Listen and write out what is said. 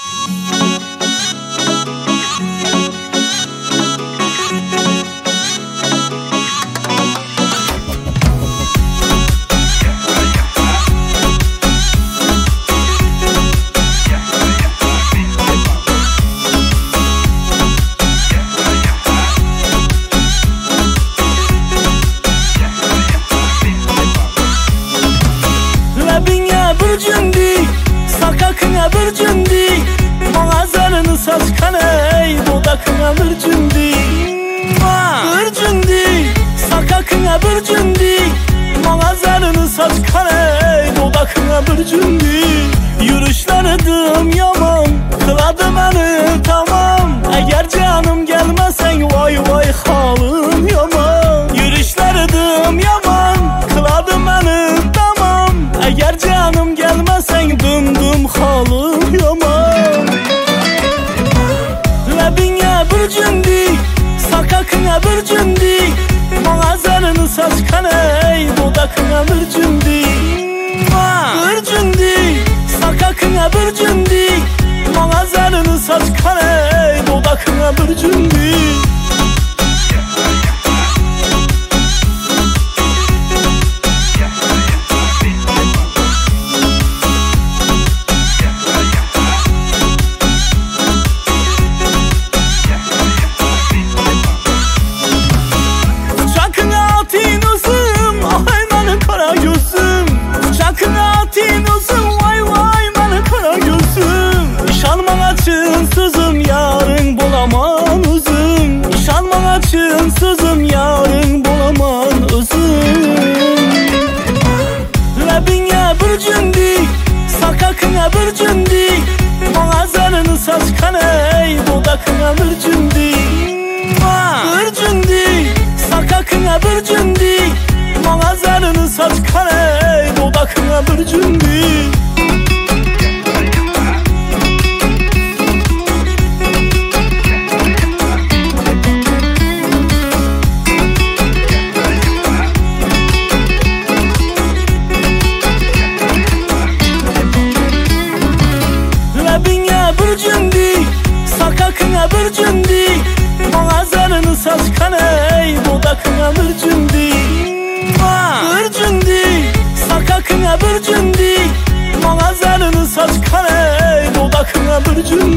bir cündi, sakakına bir cündi, mağazarını saçkan ey dudakına bir cündi. Bir cündi, sakakına bir cündi, mağazarını saçkan ey dudakına bir cündi. Yürüşleridim yaman, kıladı beni tamam. Eğer canım gelmesen vay vay halim yaman. Yürüşleridim yaman, kıladı beni tamam. Eğer canım gelmesen dımdım halim yaman. Lebine bir cündi, sakakına bir cündi, mağazarını saçkan ey dudakına bir cündi. Bir cündi, sakakına bir cündi, mağazarını saçkan ey dudakına bir cündi. Sızım yarın bulaman üzüm, İşanma açın sızım yarın bulaman üzüm. Lebine bir cündi, sakakına bir cündi, mağazarını saçkan ey dudakına bir cündi. Bir cündi, sakakına bir cündi, mağazarını saçkan ey dudakına bir cündi. Bir cündi, sakakına bir cündi, mağazarını saçkan ey dudakına bir cündi. Bir cündi, sakakına bir cündi, mağazarını saçkan ey dudakına bir cündi.